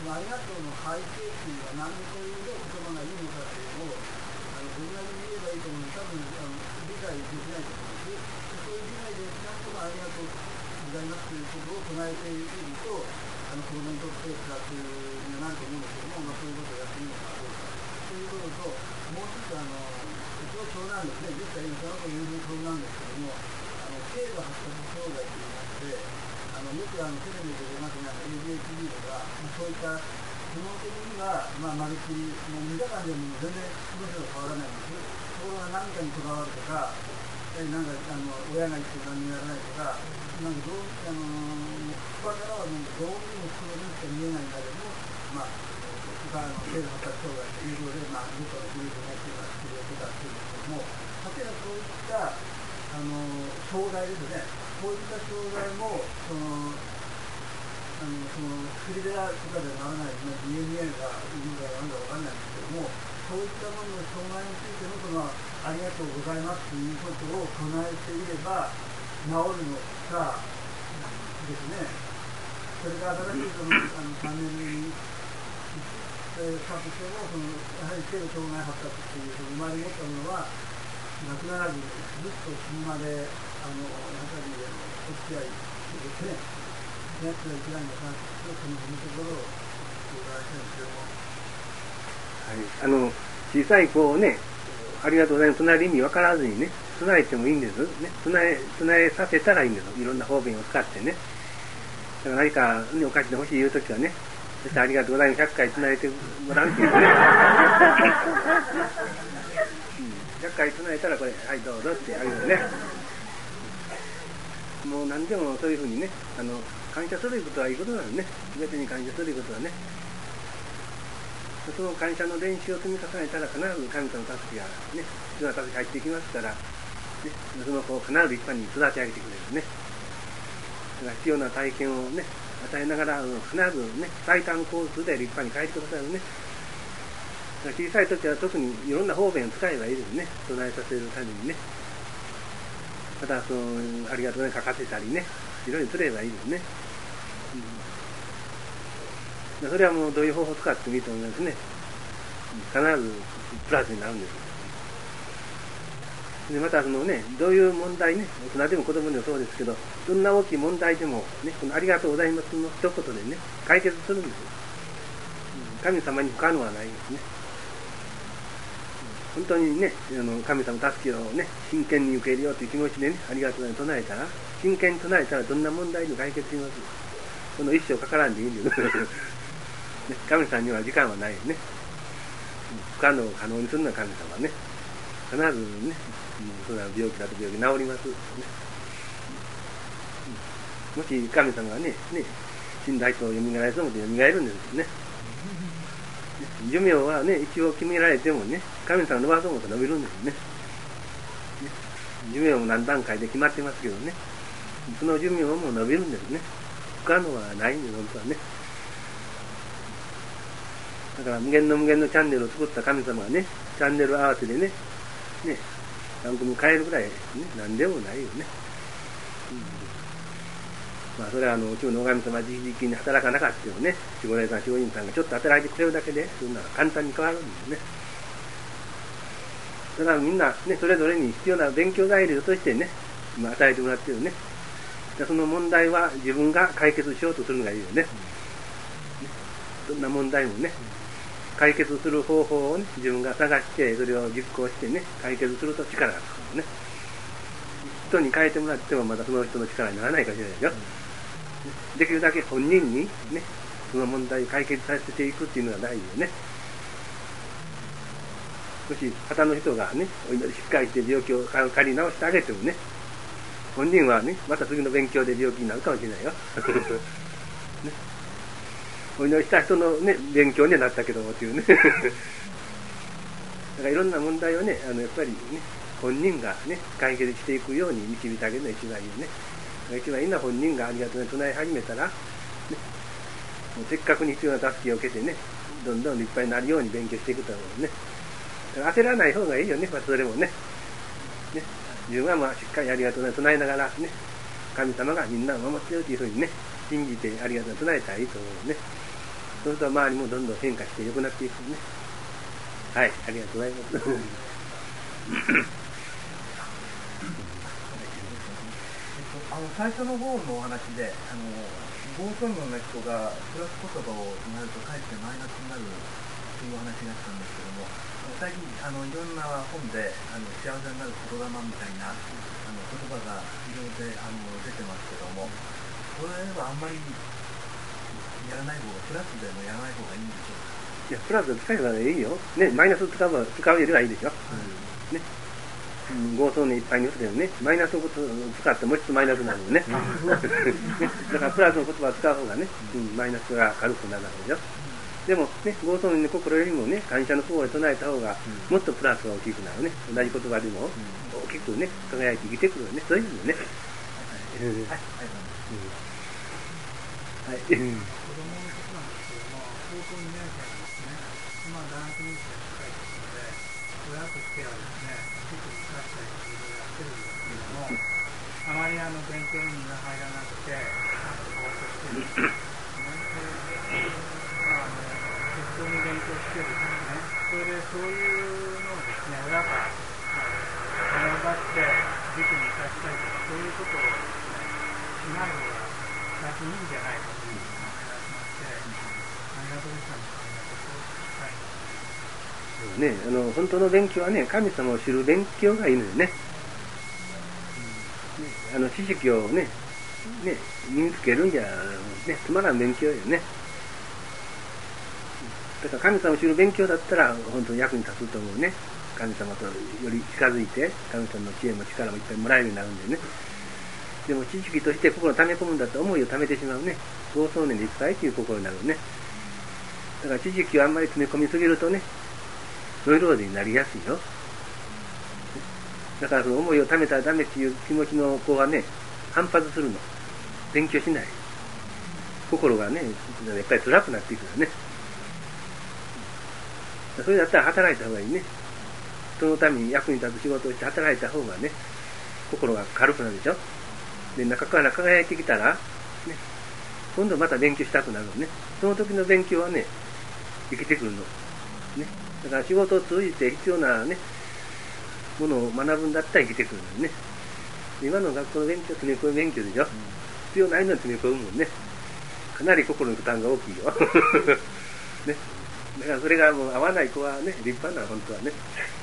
のありがとうの背景っていうのは何でこういう言葉がいいのかっていうのをあのどんなに言えばいいと思うの多分あの理解できないと思うんです。そういう理解でなんとかありがとうございますということを唱えているとあの子供にとってプラスになると思うんですけども、まあ、そういうことをやってみるのかどうかということと、もう一つあのうちの長男ですね、実際にその子有名長なんですけども、あの軽度発達障害といいまして、あのよくあのテレビで出ますね、エーディーエイチディー とか、まあ、そういった基本的には、まあ、まるっきり、もう見た感じはもう全然その人と変わらないんです。ところが何かにこだわるとか、えなんかあの親が言って何もやらないとか、なんかどうあの他からはもうどうにもそうにしか見えないんだけども、まあ、他の軽度発達障害ということで、まあ、ずっとグループの人が治療してたっていうんですけども、例えばそういったあの障害ですね、こういった障害も、そのあのその薬であるとかではならない、ね、ディーエヌエー がいるのかなんだかわからないんですけども、そういったものの障害についてのそのありがとうございますということを唱えていれば治るのかですね。それから新しいそのあのチャンネルにスタートしてもそのやはり軽度障害発達というその生まれ持ったものはなくならずにずっと死ぬまであのやはりお付き合いしてですね。やつが一番の感じとそのところを伺いたいんですけども、 はい、あの小さい子をね、ありがとうございます。唱える意味分からずにね、唱えてもいいんです。ね、唱え唱えさせたらいいんです。いろんな方便を使ってね。だから何か、ね、お菓子で欲しい言うときはね、そしてありがとうございます。ひゃっかい唱えてもらうっていうね。ひゃっかい唱えたらこれ、はいどうぞってあげるね。もう何でもそういうふうにね、あの感謝することはいいことなのね。全てに感謝することはね。その感謝の練習を積み重ねたら必ず神様の助けがね、必要な助け入ってきますから、ね、その子を必ず立派に育て上げてくれるね。だから必要な体験をね、与えながら必ずね、最短コースで立派に変えてくださるね。だから小さい時は特にいろんな方便を使えばいいですね。唱えさせるためにね。またそのありがとうね書かせたりね、いろいろすればいいですね。うん、それはもうどういう方法を使ってもいいと思いますね。必ずプラスになるんです。でまたそのね、どういう問題ね、大人でも子供でもそうですけど、どんな大きい問題でもね、このありがとうございますの一言でね、解決するんです。神様に不可能はないですね。本当にね、あの神様の助けをね、真剣に受け入れようという気持ちでね、ありがとうございます唱えたら、真剣に唱えたらどんな問題にも解決します。その一生かからんでいいんです。ね、神様には時間はないよね。不可能を可能にするのは神様ね。必ずね、そんな病気だと病気治ります、ね。もし神様がね、ね死んだ人を蘇らせるので蘇るんですよね。寿命はね、一応決められてもね、神様の伸ばそうと伸びるんですよね。ね、寿命も何段階で決まってますけどね、その寿命も伸びるんですね。不可能はないんです、本当はね。だから無限の無限のチャンネルを作った神様がね、チャンネル合わせでね、ね、番組変えるぐらい、ね、何でもないよね。うん、まあそれはあのうちの野上様直々に働かなかったよね。守護霊さん、守護人さんがちょっと働いてくれるだけで、そんな簡単に変わるんですね。だからみんなね、それぞれに必要な勉強材料としてね、今与えてもらってるね。その問題は自分が解決しようとするのがいいよね。どんな問題もね、解決する方法をね、自分が探して、それを実行してね、解決すると力がつくのね。人に変えてもらってもまたその人の力にならないかもしれないよ。できるだけ本人にね、その問題を解決させていくっていうのが大事よね。もし片の人がね、お祈りしっかりして病気を借り直してあげてもね、本人はね、また次の勉強で病気になるかもしれないよ。ね、お祈りした人のね、勉強にはなったけどもっていうね。だからいろんな問題をね、あのやっぱりね、本人がね、解決していくように導いてあげるのが一番いいね。一番いいのは本人がありがとうね、唱え始めたら、ね、もうせっかくに必要な助けを受けてね、どんどん立派になるように勉強していくと思うね。だから焦らない方がいいよね、まあ、それもね。ね、自分はまあしっかりありがとうね、唱えながらね、神様がみんなを守ってよというふうにね、信じてありがとうね、唱えたらいいと思うね。 そうすると周りもどんどん変化して良くなっていくね。はい、ありがとうございます。 あの最初の方のお話で、あの暴走群の人がプラス言葉をなるとかえってマイナスになるというお話があったんですけども、最近あのいろんな本であの幸せになる言霊みたいなあの言葉がいろいろであの出てますけども、これはあんまりやらない方が、プラスでもやらない方がいいんでしょうか。 いや、プラス使えばいいよ。ね、マイナス使えば使うよりはいいでしょ。うん、ね。暴走年いっぱいに言ってたよね。マイナスのことを使ってもう一つマイナスなのね。だからプラスの言葉を使う方がね、うん、マイナスが軽くなるわけでしょ。でもね、暴走年の心よりもね、感謝の心を唱えた方がもっとプラスが大きくなるね。同じ言葉でも大きくね、輝いて生きてくるよね。そういう意味でね。はい。はい。はい。 高校にねん生なんですね。まあ、大学にねん生に近いですので、親としてはですね、結構難しいことをやってるんですけれども、あまりあの勉強に身が入らなくて、あのぼーっとしてるんですね。まあ、あの適当に勉強してるんですね。それでそういうのをですね、親が頑張って塾に行かせたりとか、そういうことをですね、しない方が先にいいんじゃないかという考えがしまして、 ね、あの本当の勉強はね、神様を知る勉強がいいのよね。あの知識をね、ね身につけるんじゃ、ね、つまらん勉強よね。だから神様を知る勉強だったら本当に役に立つと思うね。神様とより近づいて、神様の知恵も力もいっぱいもらえるようになるんでね。でも知識として心を溜め込むんだと思いを溜めてしまうね。暴走年でいっぱいという心になるね。だから知識をあんまり詰め込みすぎるとね、ノイローゼになりやすいよ。だからその思いを溜めたらダメっていう気持ちの子はね、反発するの。勉強しない。心がね、やっぱり辛くなっていくよね。それだったら働いた方がいいね。そのために役に立つ仕事をして働いた方がね、心が軽くなるでしょ。で、中から輝いてきたら、ね、今度また勉強したくなるのね。その時の勉強はね、生きてくるの。ね。だから仕事を通じて必要なね、ものを学ぶんだったら生きてくるのね。今の学校の勉強は詰め込む勉強でしょ。うん、必要ないのに詰め込むもんね。かなり心の負担が大きいよ。ね。だからそれがもう合わない子はね、立派な本当はね。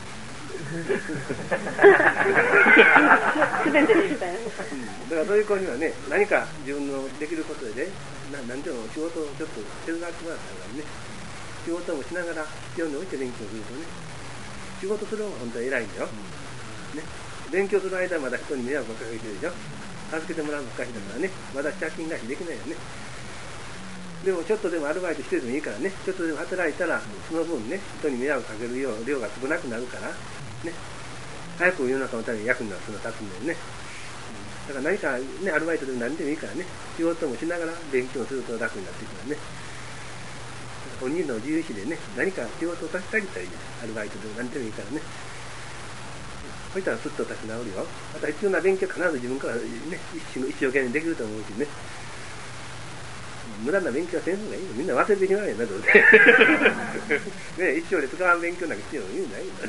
すべて立派や。 だからそういう子にはね、何か自分のできることでね、何でも仕事をちょっと手伝ってもらったらね、仕事もしながら必要に応じて勉強するとね、仕事する方が本当は偉いんだよ、うん、ね。勉強する間はまだ人に迷惑をかけてるでしょ。助けてもらうのばっかりだからね、まだ借金返しできないよね。でもちょっとでもアルバイトしてでもいいからね、ちょっとでも働いたらその分ね、人に迷惑かけるよう量が少なくなるからね、早く世の中のために役に立つの立つんだよね。だから何かね、アルバイトでも何でもいいからね、仕事もしながら勉強すると楽になっていくからね。本人の自由意志でね、何か仕事をさせてあげたらいいです。アルバイトでも何でもいいからね。そういったらすっと立ち直るよ。また必要な勉強必ず自分からね、一生懸命できると思うしね。無駄な勉強はせん方がいいよ。みんな忘れてしまうよな、どうせ。ね、一生で使わん勉強なんかしても意味ないよな。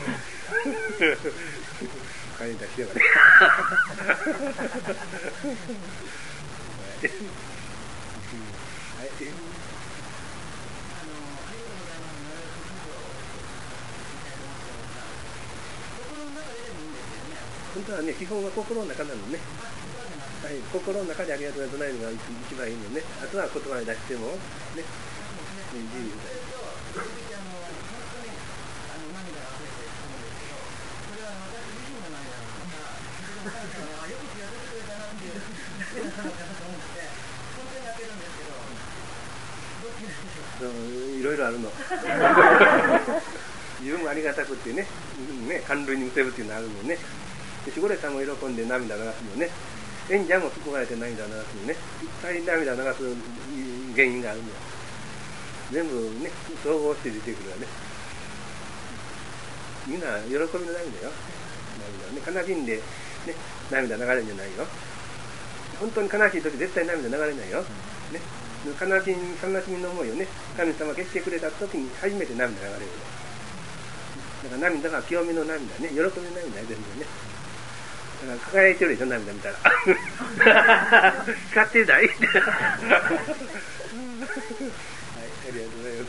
金出しようがね。本当はね、基本は心の中なのね。はい、心の中でありがとうが唱えるのが一番いいのね。あとは言葉に出してもね、自由だよ。いろいろあるの。自分もありがたくってね、ね、感涙にむせぶっていうのあるのね。しごれさんも喜んで涙流すのね。演者も救われて涙流すのね。いっぱい涙流す原因があるのよ。全部ね、総合して出てくるわね。みんな喜びの涙よ。涙ね、悲しんで、ね、涙流れるんじゃないよ。 本当に悲しい時絶対涙流れないよ、ね、悲しみ悲しみの思いをね神様が消してくれた時に初めて涙流れる。だから涙が清めの涙ね、喜びの涙ね、全部ね。だから輝いてるでしょ、涙見たら。使ってるだいはい、ありがとうございます。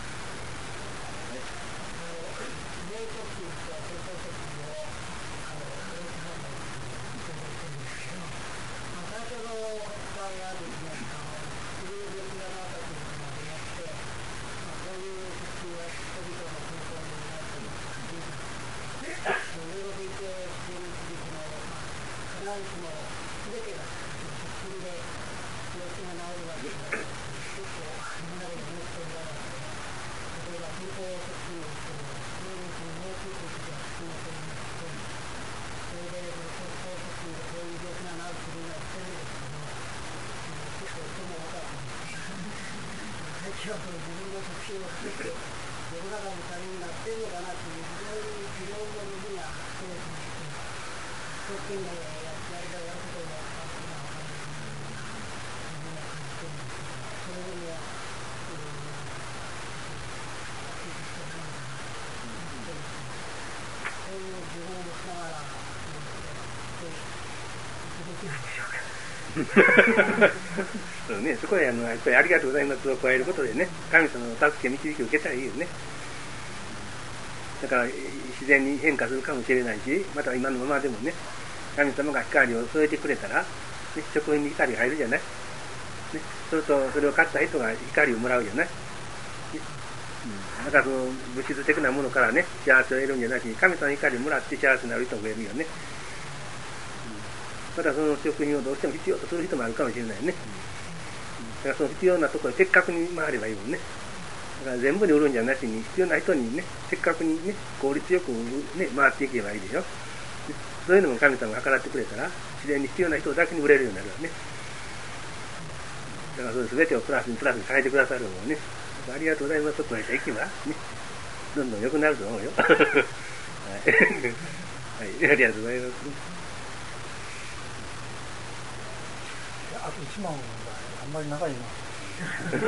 そうね、そこであのやっぱりありがとうございますを加えることでね、神様の助け導きを受けたらいいよね。だから自然に変化するかもしれないし、また今のままでもね、神様が光を添えてくれたら、ね、食品に光が入るじゃない、ね、そうするとそれを買った人が光をもらうじゃない、ね、うん、だからその物質的なものからね幸せを得るんじゃなしに、神様の光をもらって幸せになる人もいるよね。またその食品をどうしても必要とする人もあるかもしれないね。だからその必要なところで的確に回ればいいもんね。だから全部に売るんじゃなしに、必要な人にね、的確にね、効率よく、ね、回っていけばいいでしょ。そういうのも神様が計らってくれたら、自然に必要な人だけに売れるようになるわね。だからそれ全てをプラスにプラスに変えてくださるのもね、ありがとうございますと加えていけば、ね、どんどん良くなると思うよ。はい、はい、ありがとうございます。 あといちまんがあんまり長いな。はい、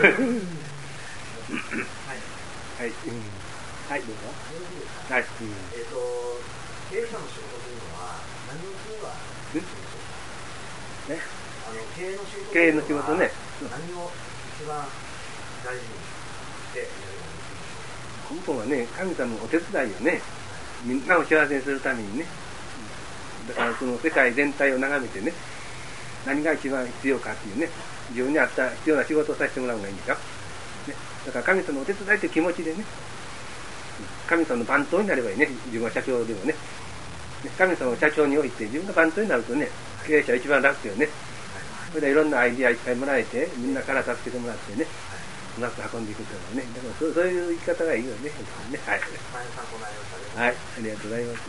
はい、うん、はい、どうぞ。はい、うん、 えっと経営者の仕事というのは何をすればいいでしょうか。ね、あの経営の仕事。 経営の仕事ね。 何を一番大事にしてやればいいでしょうか。 根本はね、神様のお手伝いよね。みんなを幸せにするためにね。だからその世界全体を眺めてね。何が一番必要かっていうね、自分に合った必要な仕事をさせてもらうのがいいんですよ、ね、だから神様のお手伝いという気持ちでね、神様の番頭になればいいね。自分は社長でもね、神様を社長に置いて自分が番頭になるとね、経営者は一番楽よね。それでいろんなアイディアいっぱいもらえて、みんなから助けてもらってね、うまく運んでいくというのはね、だからそう、そういう生き方がいいよね。はい、はい、ありがとうございます。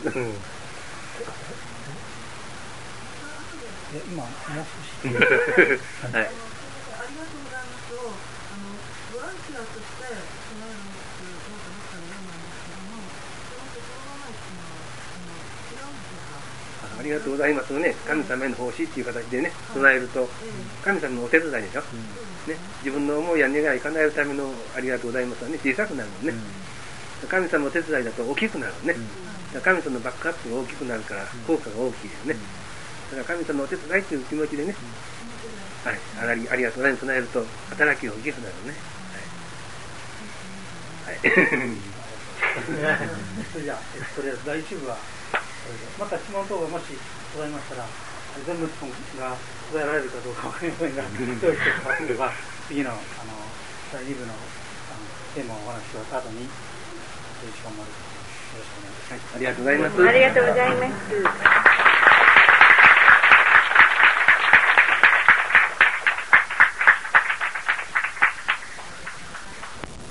今もう少し。はい。 ありがとうございますを、あのボランティアとして備えるっていうどうかどうかのようなんですけども、その心構えっていうのはあの違うんでしょうか。 ありがとうございますね。神様への奉仕っていう形でね、備えると、神様のお手伝いでしょ。ね、自分の思いや願い叶えるためのありがとうございますはね、小さくなるもんね。神様のお手伝いだと大きくなるね。神様のバックアップが大きくなるから効果が大きいよね。だから神様のお手伝いという気持ちでね、はい、あり、ありがとうございます備えると働きが大きくなるね。はい。はい。 それじゃあ、とりあえず第一部はまた質問等がもしございましたら、全部質問が答えられるかどうかわかりませんが、どういう人かすれば次のあのだいに部のあのテーマをお話しした後によろしくお願いします。 はい、ありがとうございます。 ありがとうございます。